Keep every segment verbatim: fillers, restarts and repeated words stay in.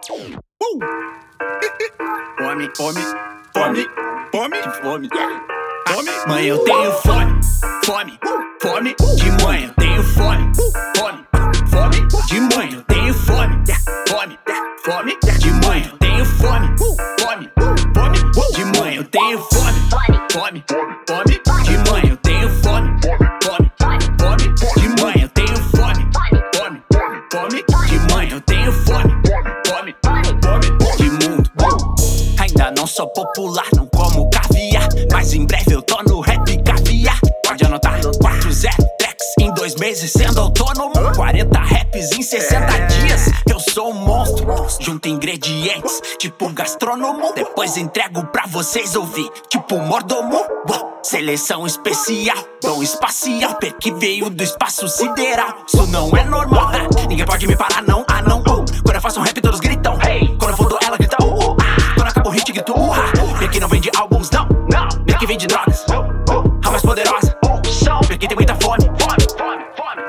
Uh! Fome, fome, fome, fome, fome, fome. Mãe, eu tenho fome, fome, fome. De mãe, eu tenho fome, fome, fome. De mãe, eu tenho fome, fome, fome. De mãe, eu tenho fome, fome, fome. De mãe, eu tenho fome, fome, fome. De mãe, eu tenho fome, fome, fome. De mãe, eu tenho fome, fome, fome. De mãe, eu tenho fome, fome, fome. De mundo, ainda não sou popular, não como caviar, mas em breve eu tô no rap caviar. Pode anotar, quatro zero tracks em dois meses sendo autônomo, quarenta raps em sessenta dias. Eu sou um monstro, junto ingredientes, tipo gastrônomo. Depois entrego pra vocês ouvir, tipo mordomo. Seleção especial, dom espacial, P que veio do espaço sideral. Isso não é normal, né? Ninguém pode me parar, não, ah não. uh. Quando eu faço um rap todos gritam, hey. Quando eu fodo ela grita, uh, uh. ah. Quando acaba o hit grito, uh, uh. P que não vende álbuns, não, não. P que vende drogas, a mais poderosa. P que tem muita fome, fome, fome, fome.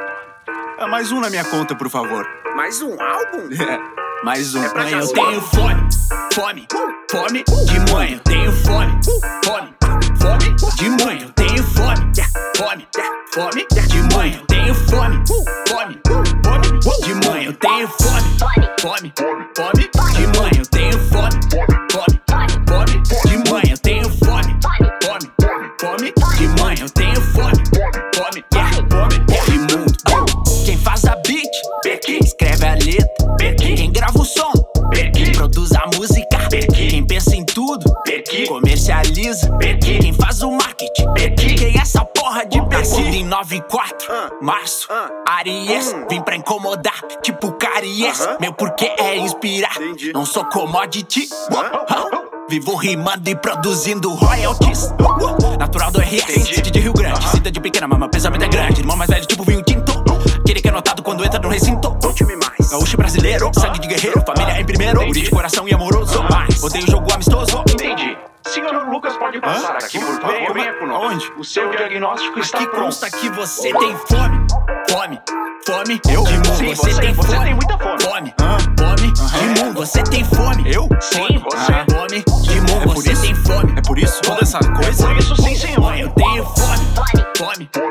É mais um na minha conta, por favor. Mais um álbum? É, mais um. É mãe, eu tenho fome, fome, fome. De mãe, eu tenho fome, fome, fome. De mãe, eu tenho fome, fome, fome. De mãe, eu tenho fome, fome, fome. De mãe, eu tenho fome, fome, fome. De mãe, eu tenho fome, fome, fome. De mãe, eu tenho fome, fome, fome. De mãe, eu tenho fome, fome, fome. De mundo, quem faz a beat, Becky. Escreve a letra, Becky. Quem grava o som, Becky. Produz a música, Becky. Quem pensa em tudo, Becky. Comercializa, Becky. Quem faz o marketing, Becky. Quem é essa porra de Becky? Nascido em nove e quatro, uh. março, uh. Aries. uh. Vim pra incomodar, tipo Caries. uh -huh. Meu porquê é inspirar, entendi. Não sou commodity, uh -huh. uh. Vivo rimando e produzindo royalties, uh -huh. Natural do R S, City de Rio Grande, uh -huh. Cidade pequena, mas meu pensamento é grande. Irmão mais velho, tipo vinho tinto, aquele que é notado quando entra no recinto. Conte-me mais. Gaúcho brasileiro, sangue de guerreiro, família em primeiro, unir de coração e amoroso. Mas odeio jogo amistoso. Entendi. Senhor Lucas, pode passar Hã? aqui, por favor. Venha por nós. Onde? O seu diagnóstico está aqui pronto. Consta que você tem fome, fome, fome. Eu? De mundo, Sim, você, você tem você fome, tem muita fome. Fome, Hã? fome. Aham. De mundo, você tem fome. Eu? Sim, você. Aham. Fome. De mundo, É por você isso? tem fome. É por isso? Toda essa coisa? Por isso, sim, senhor. Mãe, eu tenho fome, fome.